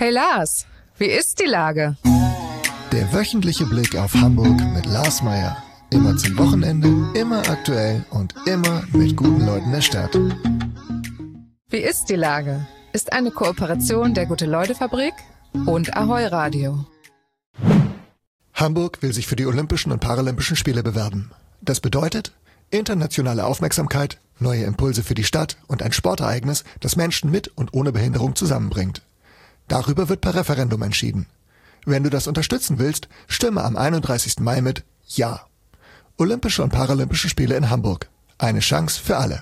Hey Lars, wie ist die Lage? Der wöchentliche Blick auf Hamburg mit Lars Meier. Immer zum Wochenende, immer aktuell und immer mit guten Leuten der Stadt. Wie ist die Lage? Ist eine Kooperation der Gute-Leute-Fabrik und Ahoi Radio. Hamburg will sich für die Olympischen und Paralympischen Spiele bewerben. Das bedeutet internationale Aufmerksamkeit, neue Impulse für die Stadt und ein Sportereignis, das Menschen mit und ohne Behinderung zusammenbringt. Darüber wird per Referendum entschieden. Wenn du das unterstützen willst, stimme am 31. Mai mit Ja. Olympische und Paralympische Spiele in Hamburg. Eine Chance für alle.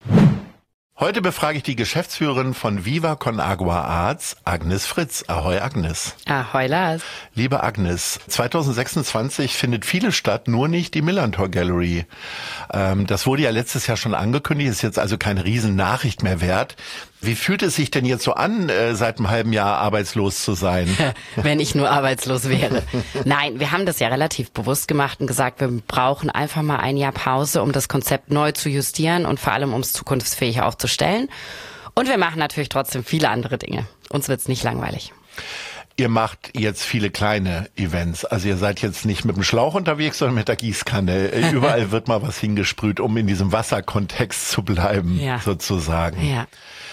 Heute befrage ich die Geschäftsführerin von Viva Con Agua Arts, Agnes Fritz. Ahoi, Agnes. Ahoi, Lars. Liebe Agnes, 2026 findet vieles statt, nur nicht die Millantor Gallery. Das wurde ja letztes Jahr schon angekündigt, ist jetzt also keine Riesennachricht mehr wert. Wie fühlt es sich denn jetzt so an, seit einem halben Jahr arbeitslos zu sein? Wenn ich nur arbeitslos wäre. Nein, wir haben das ja relativ bewusst gemacht und gesagt, wir brauchen einfach mal ein Jahr Pause, um das Konzept neu zu justieren und vor allem, um es zukunftsfähig aufzustellen. Und wir machen natürlich trotzdem viele andere Dinge. Uns wird's nicht langweilig. Ihr macht jetzt viele kleine Events. Also ihr seid jetzt nicht mit dem Schlauch unterwegs, sondern mit der Gießkanne. Überall wird mal was hingesprüht, um in diesem Wasserkontext zu bleiben, sozusagen. Ja.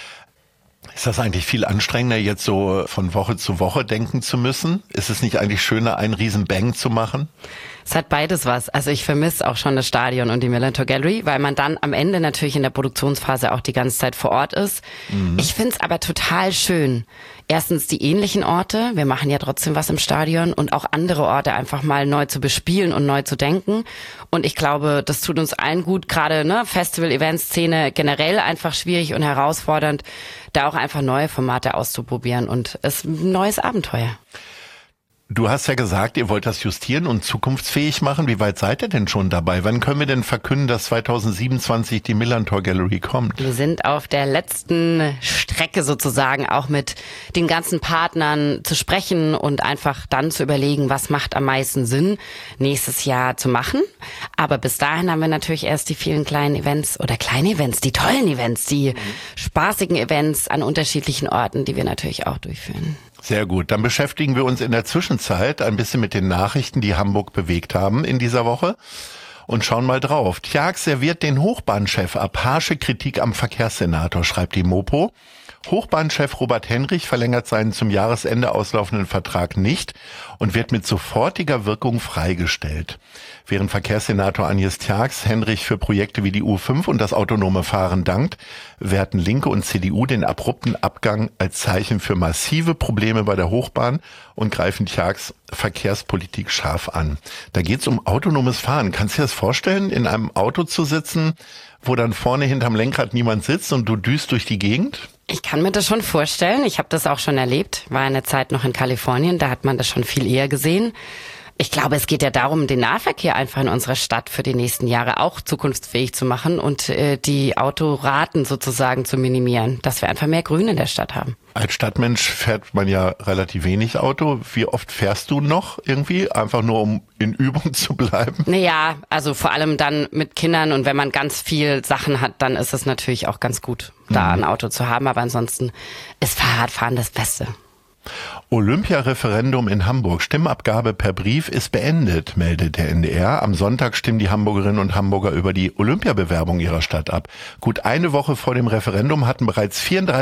Ist das eigentlich viel anstrengender, jetzt so von Woche zu Woche denken zu müssen? Ist es nicht eigentlich schöner, einen riesen Bang zu machen? Es hat beides was. Also ich vermisse auch schon das Stadion und die Millantor Gallery, weil man dann am Ende natürlich in der Produktionsphase auch die ganze Zeit vor Ort ist. Ich find's aber total schön. Erstens die ähnlichen Orte, wir machen ja trotzdem was im Stadion, und auch andere Orte einfach mal neu zu bespielen und neu zu denken. Und ich glaube, das tut uns allen gut, gerade Festival-Event-Szene generell einfach schwierig und herausfordernd, da auch einfach neue Formate auszuprobieren, und es ist ein neues Abenteuer. Du hast ja gesagt, ihr wollt das justieren und zukunftsfähig machen. Wie weit seid ihr denn schon dabei? Wann können wir denn verkünden, dass 2027 die Millantor Gallery kommt? Wir sind auf der letzten Strecke sozusagen, auch mit den ganzen Partnern zu sprechen und einfach dann zu überlegen, was macht am meisten Sinn, nächstes Jahr zu machen. Aber bis dahin haben wir natürlich erst die vielen kleinen Events oder kleine Events, die tollen Events, die spaßigen Events an unterschiedlichen Orten, die wir natürlich auch durchführen. Sehr gut. Dann beschäftigen wir uns in der Zwischenzeit ein bisschen mit den Nachrichten, die Hamburg bewegt haben in dieser Woche, und schauen mal drauf. Tjax serviert den Hochbahnchef ab. Harsche Kritik am Verkehrssenator, schreibt die Mopo. Hochbahnchef Robert Henrich verlängert seinen zum Jahresende auslaufenden Vertrag nicht und wird mit sofortiger Wirkung freigestellt. Während Verkehrssenator Agnes Tjax Henrich für Projekte wie die U5 und das autonome Fahren dankt, werten Linke und CDU den abrupten Abgang als Zeichen für massive Probleme bei der Hochbahn und greifen Tjax Verkehrspolitik scharf an. Da geht's um autonomes Fahren. Kannst du dir das vorstellen, in einem Auto zu sitzen, wo dann vorne hinterm Lenkrad niemand sitzt und du düst durch die Gegend? Ich kann mir das schon vorstellen. Ich habe das auch schon erlebt. War eine Zeit noch in Kalifornien, da hat man das schon viel eher gesehen. Ich glaube, es geht ja darum, den Nahverkehr einfach in unserer Stadt für die nächsten Jahre auch zukunftsfähig zu machen und die Autoraten sozusagen zu minimieren, dass wir einfach mehr Grün in der Stadt haben. Als Stadtmensch fährt man ja relativ wenig Auto. Wie oft fährst du noch irgendwie? Einfach nur, um in Übung zu bleiben? Naja, also vor allem dann mit Kindern, und wenn man ganz viel Sachen hat, dann ist es natürlich auch ganz gut, da ein Auto zu haben. Aber ansonsten ist Fahrradfahren das Beste. Olympia-Referendum in Hamburg. Stimmabgabe per Brief ist beendet, meldet der NDR. Am Sonntag stimmen die Hamburgerinnen und Hamburger über die Olympiabewerbung ihrer Stadt ab. Gut eine Woche vor dem Referendum hatten bereits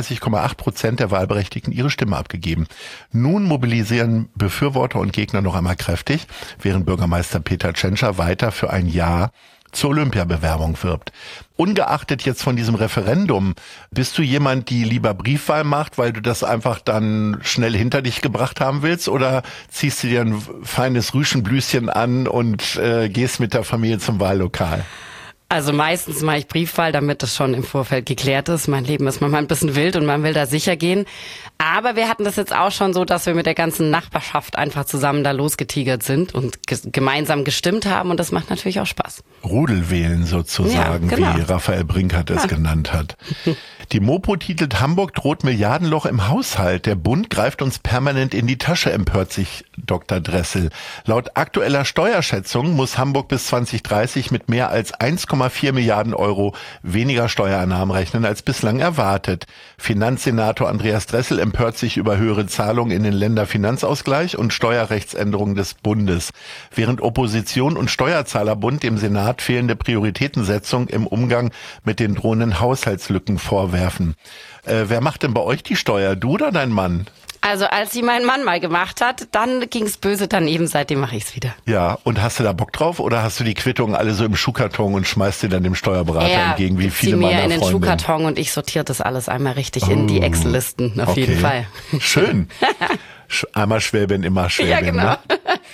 34,8% der Wahlberechtigten ihre Stimme abgegeben. Nun mobilisieren Befürworter und Gegner noch einmal kräftig, während Bürgermeister Peter Tschentscher weiter für ein Ja zur Olympiabewerbung wirbt. Ungeachtet jetzt von diesem Referendum, bist du jemand, die lieber Briefwahl macht, weil du das einfach dann schnell hinter dich gebracht haben willst, oder ziehst du dir ein feines Rüschenblüschen an und gehst mit der Familie zum Wahllokal? Also meistens mache ich Briefwahl, damit das schon im Vorfeld geklärt ist. Mein Leben ist manchmal ein bisschen wild und man will da sicher gehen. Aber wir hatten das jetzt auch schon so, dass wir mit der ganzen Nachbarschaft einfach zusammen da losgetigert sind und gemeinsam gestimmt haben, und das macht natürlich auch Spaß. Rudelwählen sozusagen, ja, genau, wie Raphael Brinkert es genannt hat. Die Mopo titelt: Hamburg droht Milliardenloch im Haushalt. Der Bund greift uns permanent in die Tasche, empört sich Dr. Dressel. Laut aktueller Steuerschätzung muss Hamburg bis 2030 mit mehr als 1,4 Milliarden Euro weniger Steuereinnahmen rechnen als bislang erwartet. Finanzsenator Andreas Dressel empört sich über höhere Zahlungen in den Länderfinanzausgleich und Steuerrechtsänderungen des Bundes, während Opposition und Steuerzahlerbund dem Senat fehlende Prioritätensetzung im Umgang mit den drohenden Haushaltslücken vorwerfen. Wer macht denn bei euch die Steuer, du oder dein Mann? Also als sie mein Mann mal gemacht hat, dann ging's böse daneben, seitdem mache ich's wieder. Ja, und hast du da Bock drauf oder hast du die Quittungen alle so im Schuhkarton und schmeißt sie dann dem Steuerberater entgegen, wie viele meiner Freunde? In den Schuhkarton und ich sortiere das alles einmal richtig in die Excel-Listen, auf jeden Fall. Schön. Einmal Schwäbin, immer Schwäbin. Ja, genau. Ne?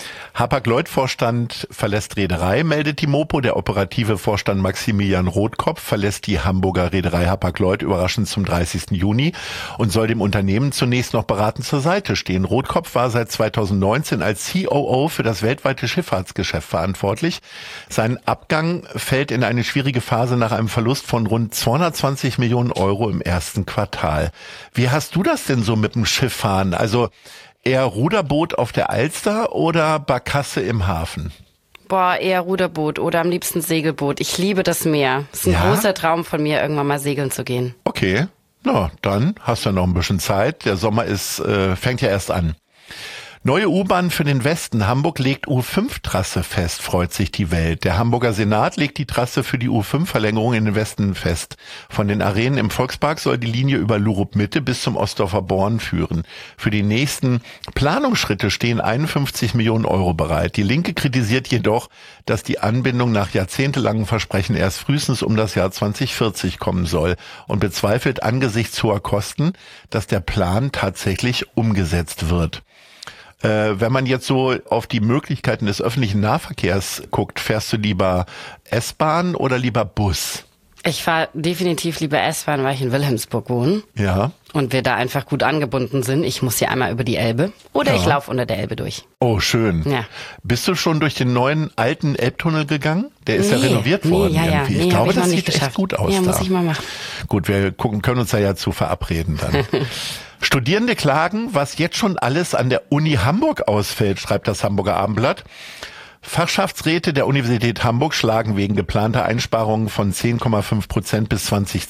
Hapag-Lloyd-Vorstand verlässt Reederei, meldet die Mopo. Der operative Vorstand Maximilian Rotkopf verlässt die Hamburger Reederei Hapag-Lloyd überraschend zum 30. Juni und soll dem Unternehmen zunächst noch beratend zur Seite stehen. Rotkopf war seit 2019 als COO für das weltweite Schifffahrtsgeschäft verantwortlich. Sein Abgang fällt in eine schwierige Phase nach einem Verlust von rund 220 Millionen Euro im ersten Quartal. Wie hast du das denn so mit dem Schifffahren? Also eher Ruderboot auf der Alster oder Barkasse im Hafen? Boah, eher Ruderboot oder am liebsten Segelboot. Ich liebe das Meer. Es ist ein großer Traum von mir, irgendwann mal segeln zu gehen. Okay, na, dann hast du ja noch ein bisschen Zeit. Der Sommer fängt ja erst an. Neue U-Bahn für den Westen. Hamburg legt U5-Trasse fest, freut sich die Welt. Der Hamburger Senat legt die Trasse für die U5-Verlängerung in den Westen fest. Von den Arenen im Volkspark soll die Linie über Lurup-Mitte bis zum Ostdorfer Born führen. Für die nächsten Planungsschritte stehen 51 Millionen Euro bereit. Die Linke kritisiert jedoch, dass die Anbindung nach jahrzehntelangen Versprechen erst frühestens um das Jahr 2040 kommen soll und bezweifelt angesichts hoher Kosten, dass der Plan tatsächlich umgesetzt wird. Wenn man jetzt so auf die Möglichkeiten des öffentlichen Nahverkehrs guckt, fährst du lieber S-Bahn oder lieber Bus? Ich fahre definitiv lieber S-Bahn, weil ich in Wilhelmsburg wohne. Ja. Und wir da einfach gut angebunden sind. Ich muss hier einmal über die Elbe oder ich laufe unter der Elbe durch. Oh, schön. Ja. Bist du schon durch den neuen alten Elbtunnel gegangen? Der ist ja renoviert worden irgendwie. Ich glaube, das sieht echt gut aus. Ja, muss ich mal machen. Gut, wir können uns da ja zu verabreden dann. Studierende klagen, was jetzt schon alles an der Uni Hamburg ausfällt, schreibt das Hamburger Abendblatt. Fachschaftsräte der Universität Hamburg schlagen wegen geplanter Einsparungen von 10,5% bis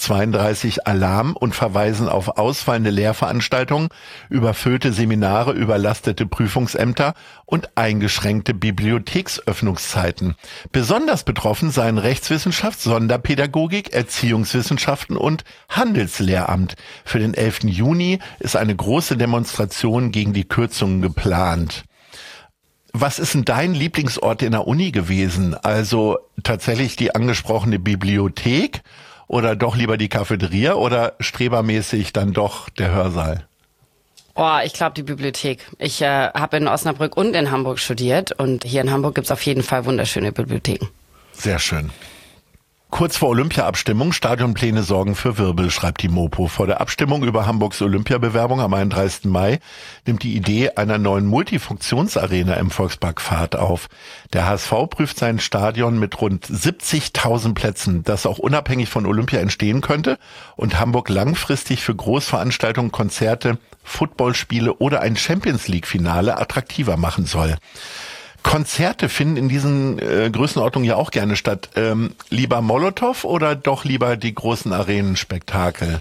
2032 Alarm und verweisen auf ausfallende Lehrveranstaltungen, überfüllte Seminare, überlastete Prüfungsämter und eingeschränkte Bibliotheksöffnungszeiten. Besonders betroffen seien Rechtswissenschaft, Sonderpädagogik, Erziehungswissenschaften und Handelslehramt. Für den 11. Juni ist eine große Demonstration gegen die Kürzungen geplant. Was ist denn dein Lieblingsort in der Uni gewesen? Also tatsächlich die angesprochene Bibliothek oder doch lieber die Cafeteria oder strebermäßig dann doch der Hörsaal? Oh, ich glaube die Bibliothek. Ich habe in Osnabrück und in Hamburg studiert und hier in Hamburg gibt's auf jeden Fall wunderschöne Bibliotheken. Sehr schön. Kurz vor Olympia-Abstimmung, Stadionpläne sorgen für Wirbel, schreibt die Mopo. Vor der Abstimmung über Hamburgs Olympiabewerbung am 31. Mai nimmt die Idee einer neuen Multifunktionsarena im Volkspark Fahrt auf. Der HSV prüft sein Stadion mit rund 70.000 Plätzen, das auch unabhängig von Olympia entstehen könnte und Hamburg langfristig für Großveranstaltungen, Konzerte, Footballspiele oder ein Champions-League-Finale attraktiver machen soll. Konzerte finden in diesen Größenordnungen ja auch gerne statt. Lieber Molotow oder doch lieber die großen Arenenspektakel?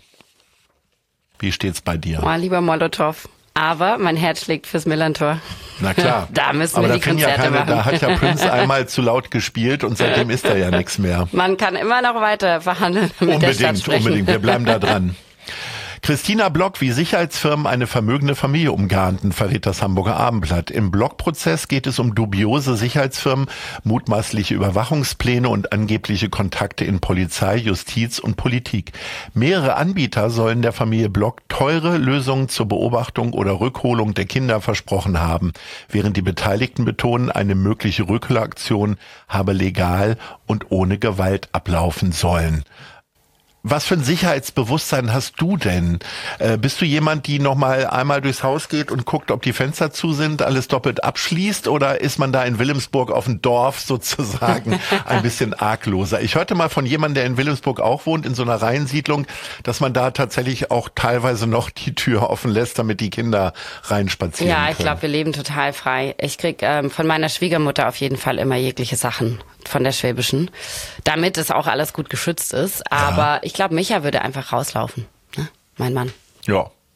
Wie steht's bei dir? Oh, lieber Molotow. Aber mein Herz schlägt fürs Millantor. Na klar. Da müssen wir die Konzerte machen. Da hat ja Prince einmal zu laut gespielt und seitdem ist da ja nichts mehr. Man kann immer noch weiter verhandeln. Unbedingt. Wir bleiben da dran. Christina Block, wie Sicherheitsfirmen eine vermögende Familie umgarnten, verrät das Hamburger Abendblatt. Im Block-Prozess geht es um dubiose Sicherheitsfirmen, mutmaßliche Überwachungspläne und angebliche Kontakte in Polizei, Justiz und Politik. Mehrere Anbieter sollen der Familie Block teure Lösungen zur Beobachtung oder Rückholung der Kinder versprochen haben, während die Beteiligten betonen, eine mögliche Rückholaktion habe legal und ohne Gewalt ablaufen sollen. Was für ein Sicherheitsbewusstsein hast du denn? Bist du jemand, die noch mal einmal durchs Haus geht und guckt, ob die Fenster zu sind, alles doppelt abschließt, oder ist man da in Wilhelmsburg auf dem Dorf sozusagen ein bisschen argloser? Ich hörte mal von jemandem, der in Wilhelmsburg auch wohnt, in so einer Reihensiedlung, dass man da tatsächlich auch teilweise noch die Tür offen lässt, damit die Kinder reinspazieren können. Ja, ich glaube, wir leben total frei. Ich krieg von meiner Schwiegermutter auf jeden Fall immer jegliche Sachen, von der Schwäbischen, damit es auch alles gut geschützt ist. Aber ich glaube, Micha würde einfach rauslaufen, ne? Mein Mann. Ja,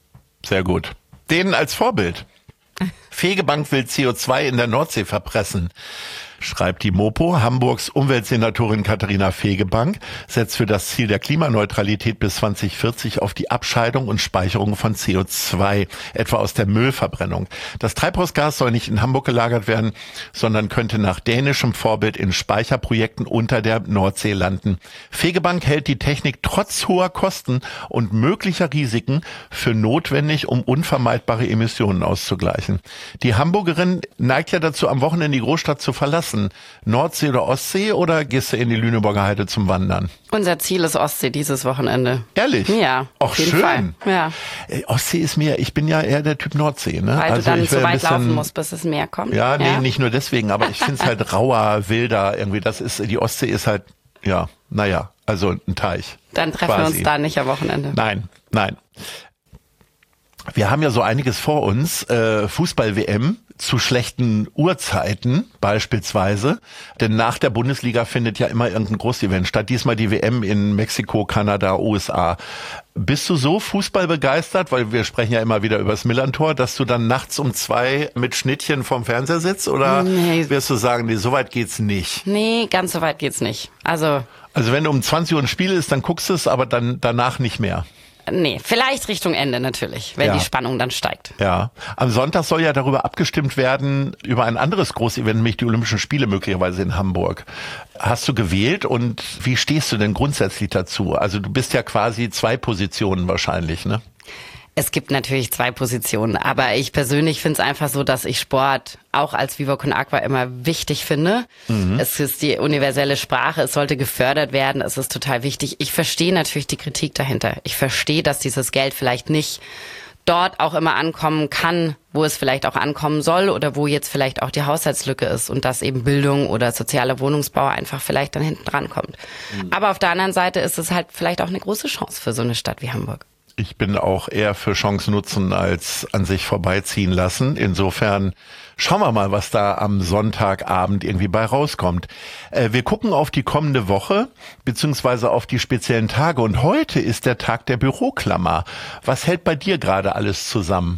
Sehr gut. Denen als Vorbild. Fegebank will CO2 in der Nordsee verpressen. Schreibt die Mopo. Hamburgs Umweltsenatorin Katharina Fegebank setzt für das Ziel der Klimaneutralität bis 2040 auf die Abscheidung und Speicherung von CO2, etwa aus der Müllverbrennung. Das Treibhausgas soll nicht in Hamburg gelagert werden, sondern könnte nach dänischem Vorbild in Speicherprojekten unter der Nordsee landen. Fegebank hält die Technik trotz hoher Kosten und möglicher Risiken für notwendig, um unvermeidbare Emissionen auszugleichen. Die Hamburgerin neigt ja dazu, am Wochenende die Großstadt zu verlassen. Nordsee oder Ostsee oder gehst du in die Lüneburger Heide zum Wandern? Unser Ziel ist Ostsee dieses Wochenende. Ehrlich? Ja, auch auf jeden schön. Fall. Ja. Ostsee ist mir, ich bin ja eher der Typ Nordsee. Ne? Weil also du dann ich so weit bisschen, laufen musst, bis es Meer kommt. Ja, nee, nicht nur deswegen, aber ich finde es halt rauer, wilder irgendwie. Die Ostsee ist halt, ja, naja, also ein Teich. Dann treffen wir uns da nicht am Wochenende. Nein. Wir haben ja so einiges vor uns. Fußball-WM zu schlechten Uhrzeiten beispielsweise. Denn nach der Bundesliga findet ja immer irgendein Großevent statt. Diesmal die WM in Mexiko, Kanada, USA. Bist du so fußballbegeistert, weil wir sprechen ja immer wieder über das Millantor, dass du dann nachts um 2 mit Schnittchen vorm Fernseher sitzt? Oder wirst du sagen, nee, so weit geht's nicht? Nee, ganz so weit geht's nicht. Also wenn um 20 Uhr ein Spiel ist, dann guckst du es, aber dann danach nicht mehr. Nee, vielleicht Richtung Ende natürlich, wenn die Spannung dann steigt. Ja, am Sonntag soll ja darüber abgestimmt werden, über ein anderes Großevent, nämlich die Olympischen Spiele möglicherweise in Hamburg. Hast du gewählt und wie stehst du denn grundsätzlich dazu? Also du bist ja quasi 2 Positionen wahrscheinlich, ne? Es gibt natürlich 2 Positionen, aber ich persönlich finde es einfach so, dass ich Sport auch als Viva Con Agua immer wichtig finde. Es ist die universelle Sprache, es sollte gefördert werden, es ist total wichtig. Ich verstehe natürlich die Kritik dahinter. Ich verstehe, dass dieses Geld vielleicht nicht dort auch immer ankommen kann, wo es vielleicht auch ankommen soll oder wo jetzt vielleicht auch die Haushaltslücke ist und dass eben Bildung oder sozialer Wohnungsbau einfach vielleicht dann hinten dran kommt. Aber auf der anderen Seite ist es halt vielleicht auch eine große Chance für so eine Stadt wie Hamburg. Ich bin auch eher für Chance nutzen als an sich vorbeiziehen lassen. Insofern schauen wir mal, was da am Sonntagabend irgendwie bei rauskommt. Wir gucken auf die kommende Woche, beziehungsweise auf die speziellen Tage. Und heute ist der Tag der Büroklammer. Was hält bei dir gerade alles zusammen?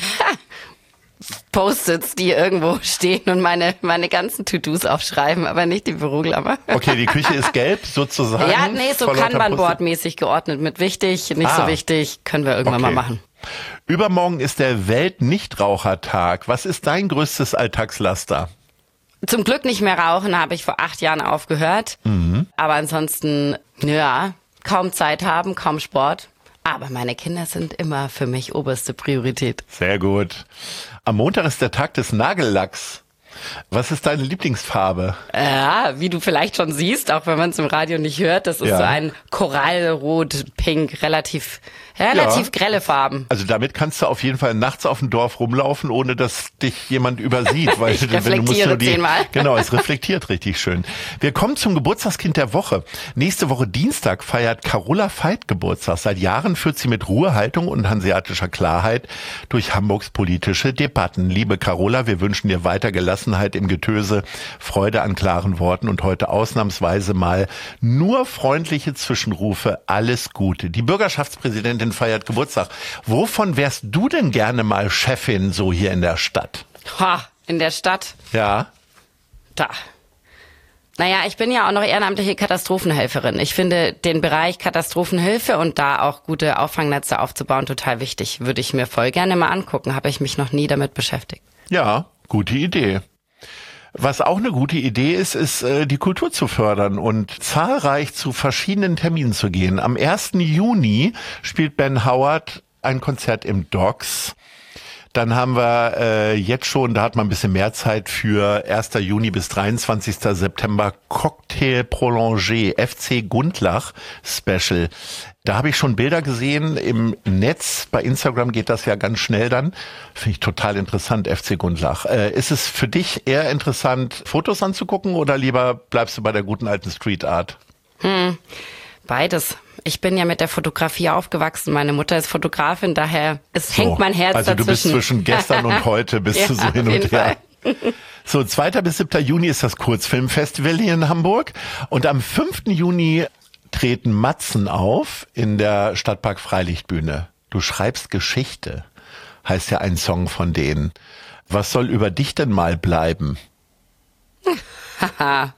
Post-its, die irgendwo stehen und meine ganzen To-Dos aufschreiben, aber nicht die Büroklammer. Okay, die Küche ist gelb sozusagen. Ja, nee, so Kanban-Board-mäßig geordnet mit wichtig, nicht so wichtig, können wir irgendwann mal machen. Übermorgen ist der Welt-Nichtrauchertag. Was ist dein größtes Alltagslaster? Zum Glück nicht mehr rauchen, habe ich vor 8 Jahren aufgehört. Aber ansonsten, ja, kaum Zeit haben, kaum Sport. Aber meine Kinder sind immer für mich oberste Priorität. Sehr gut. Am Montag ist der Tag des Nagellacks. Was ist deine Lieblingsfarbe? Ja, wie du vielleicht schon siehst, auch wenn man es im Radio nicht hört, das ist so ein Korallrot-Pink, relativ grelle Farben. Also damit kannst du auf jeden Fall nachts auf dem Dorf rumlaufen, ohne dass dich jemand übersieht. Weil ich reflektiere 10-mal. Genau, es reflektiert richtig schön. Wir kommen zum Geburtstagskind der Woche. Nächste Woche Dienstag feiert Carola Veit Geburtstag. Seit Jahren führt sie mit Ruhehaltung und hanseatischer Klarheit durch Hamburgs politische Debatten. Liebe Carola, wir wünschen dir weiter Gelassenheit im Getöse, Freude an klaren Worten und heute ausnahmsweise mal nur freundliche Zwischenrufe. Alles Gute. Die Bürgerschaftspräsidentin feiert Geburtstag. Wovon wärst du denn gerne mal Chefin so hier in der Stadt? In der Stadt? Ja. Da. Naja, ich bin ja auch noch ehrenamtliche Katastrophenhelferin. Ich finde den Bereich Katastrophenhilfe und da auch gute Auffangnetze aufzubauen total wichtig. Würde ich mir voll gerne mal angucken. Habe ich mich noch nie damit beschäftigt. Ja, gute Idee. Was auch eine gute Idee ist, ist die Kultur zu fördern und zahlreich zu verschiedenen Terminen zu gehen. Am 1. Juni spielt Ben Howard ein Konzert im Docks. Dann haben wir jetzt schon, da hat man ein bisschen mehr Zeit für 1. Juni bis 23. September Cocktail Prolongé FC Gundlach Special. Da habe ich schon Bilder gesehen im Netz. Bei Instagram geht das ja ganz schnell dann. Finde ich total interessant, FC Gundlach. Ist es für dich eher interessant, Fotos anzugucken oder lieber bleibst du bei der guten alten Street Art? Beides. Ich bin ja mit der Fotografie aufgewachsen. Meine Mutter ist Fotografin, daher hängt mein Herz dazwischen. Also du bist zwischen gestern und heute, bist du so hin und her. So, 2. bis 7. Juni ist das Kurzfilmfestival hier in Hamburg. Und am 5. Juni treten Matzen auf in der Stadtpark Freilichtbühne. Du schreibst Geschichte. heißt ja ein Song von denen. Was soll über dich denn mal bleiben? Haha.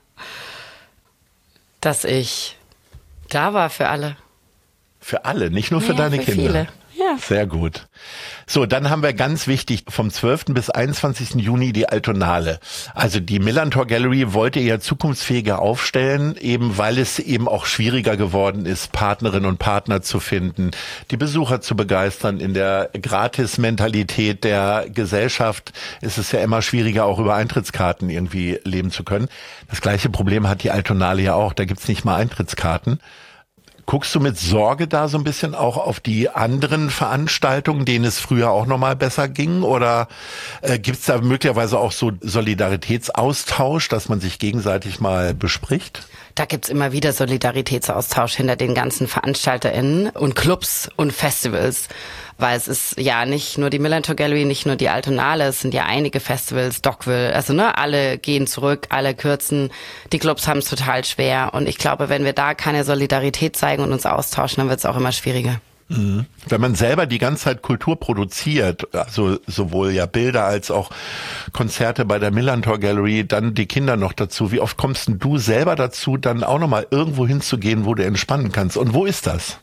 Dass ich da war für alle. Für alle, nicht nur für deine für Kinder. Viele. Ja. Sehr gut. So, dann haben wir ganz wichtig vom 12. bis 21. Juni die Altonale. Also die Millantor Gallery wollte ja zukunftsfähiger aufstellen, eben weil es eben auch schwieriger geworden ist, Partnerinnen und Partner zu finden, die Besucher zu begeistern. In der Gratis-Mentalität der Gesellschaft ist es ja immer schwieriger, auch über Eintrittskarten irgendwie leben zu können. Das gleiche Problem hat die Altonale ja auch. Da gibt's nicht mal Eintrittskarten. Guckst du mit Sorge da so ein bisschen auch auf die anderen Veranstaltungen, denen es früher auch nochmal besser ging? Oder gibt's da möglicherweise auch so Solidaritätsaustausch, dass man sich gegenseitig mal bespricht? Da gibt's immer wieder Solidaritätsaustausch hinter den ganzen VeranstalterInnen und Clubs und Festivals. Weil es ist ja nicht nur die Millantor Gallery, nicht nur die Altonale, es sind ja einige Festivals, Dockville, also alle gehen zurück, alle kürzen, die Clubs haben es total schwer und ich glaube, wenn wir da keine Solidarität zeigen und uns austauschen, dann wird es auch immer schwieriger. Mhm. Wenn man selber die ganze Zeit Kultur produziert, also sowohl ja Bilder als auch Konzerte bei der Millantor Gallery, dann die Kinder noch dazu, wie oft kommst denn du selber dazu, dann auch nochmal irgendwo hinzugehen, wo du entspannen kannst? Und wo ist das?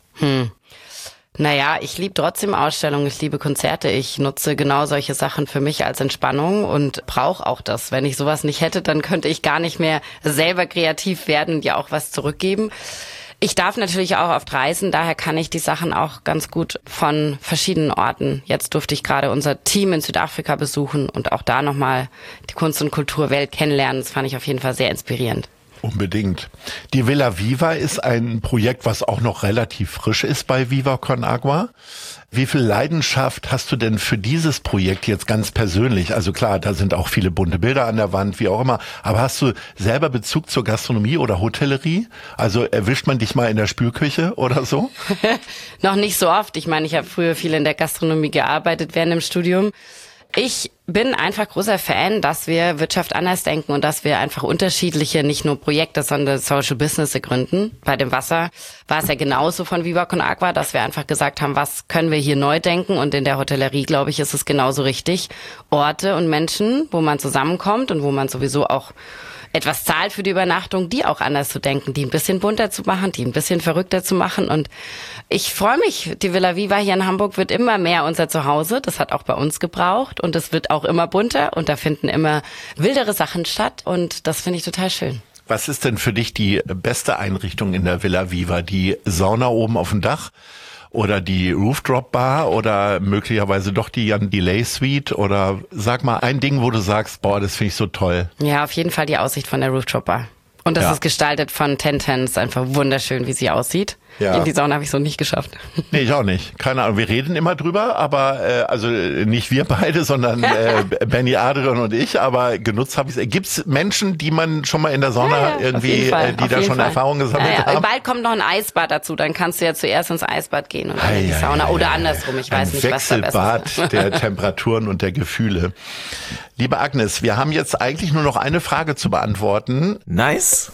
Naja, ich liebe trotzdem Ausstellungen, ich liebe Konzerte, ich nutze genau solche Sachen für mich als Entspannung und brauche auch das. Wenn ich sowas nicht hätte, dann könnte ich gar nicht mehr selber kreativ werden und ja auch was zurückgeben. Ich darf natürlich auch oft reisen, daher kann ich die Sachen auch ganz gut von verschiedenen Orten. Jetzt durfte ich gerade unser Team in Südafrika besuchen und auch da nochmal die Kunst- und Kulturwelt kennenlernen. Das fand ich auf jeden Fall sehr inspirierend. Unbedingt. Die Villa Viva ist ein Projekt, was auch noch relativ frisch ist bei Viva Con Agua. Wie viel Leidenschaft hast du denn für dieses Projekt jetzt ganz persönlich? Also klar, da sind auch viele bunte Bilder an der Wand, wie auch immer. Aber hast du selber Bezug zur Gastronomie oder Hotellerie? Also erwischt man dich mal in der Spülküche oder so? Noch nicht so oft. Ich meine, ich habe früher viel in der Gastronomie gearbeitet während dem Studium. Ich bin einfach großer Fan, dass wir Wirtschaft anders denken und dass wir einfach unterschiedliche, nicht nur Projekte, sondern Social Business gründen. Bei dem Wasser war es ja genauso von Viva Con Agua, dass wir einfach gesagt haben, was können wir hier neu denken? Und in der Hotellerie, glaube ich, ist es genauso richtig. Orte und Menschen, wo man zusammenkommt und wo man sowieso auch etwas zahlt für die Übernachtung, die auch anders zu denken, die ein bisschen bunter zu machen, die ein bisschen verrückter zu machen. Und ich freue mich, die Villa Viva hier in Hamburg wird immer mehr unser Zuhause. Das hat auch bei uns gebraucht und es wird auch immer bunter und da finden immer wildere Sachen statt und das finde ich total schön. Was ist denn für dich die beste Einrichtung in der Villa Viva? Die Sauna oben auf dem Dach? Oder die Rooftop Bar oder möglicherweise doch die Jan Delay Suite oder sag mal ein Ding, wo du sagst, boah, das finde ich so toll. Ja, auf jeden Fall die Aussicht von der Rooftop Bar. Und das ist gestaltet von 1010, ist einfach wunderschön, wie sie aussieht. Ja. In die Sauna habe ich so nicht geschafft. Nee, ich auch nicht. Keine Ahnung. Wir reden immer drüber, aber also nicht wir beide, sondern Benny, Adrian und ich. Aber genutzt habe ich es. Gibt es Menschen, die man schon mal in der Sauna irgendwie, die da schon Erfahrung gesammelt haben? Bald kommt noch ein Eisbad dazu. Dann kannst du ja zuerst ins Eisbad gehen und dann in die Sauna. Oder andersrum. Ich weiß nicht, was da besser ist. Wechselbad der Temperaturen und der Gefühle. Liebe Agnes, wir haben jetzt eigentlich nur noch eine Frage zu beantworten. Nice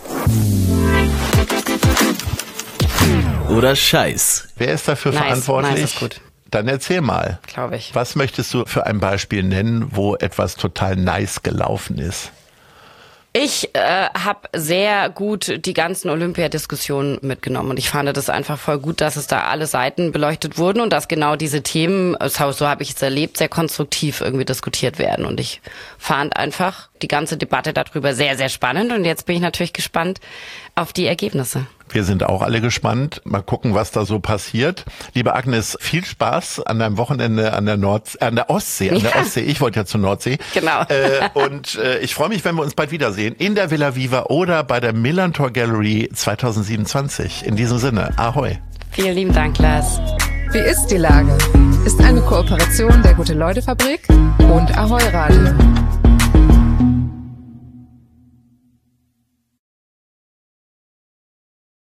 oder Scheiß? Wer ist dafür verantwortlich? Nice ist gut. Dann erzähl mal. Glaube ich. Was möchtest du für ein Beispiel nennen, wo etwas total nice gelaufen ist? Ich habe sehr gut die ganzen Olympiadiskussionen mitgenommen und ich fand das einfach voll gut, dass es da alle Seiten beleuchtet wurden und dass genau diese Themen, so habe ich es erlebt, sehr konstruktiv irgendwie diskutiert werden und ich fand einfach die ganze Debatte darüber sehr, sehr spannend und jetzt bin ich natürlich gespannt auf die Ergebnisse. Wir sind auch alle gespannt. Mal gucken, was da so passiert. Liebe Agnes, viel Spaß an deinem Wochenende an der Ostsee. Ich wollte ja zur Nordsee. Genau. Und ich freue mich, wenn wir uns bald wiedersehen in der Villa Viva oder bei der Millantor Gallery 2027. In diesem Sinne, ahoi. Vielen lieben Dank, Lars. Wie ist die Lage? Ist eine Kooperation der Gute-Leute-Fabrik und Ahoi Radio.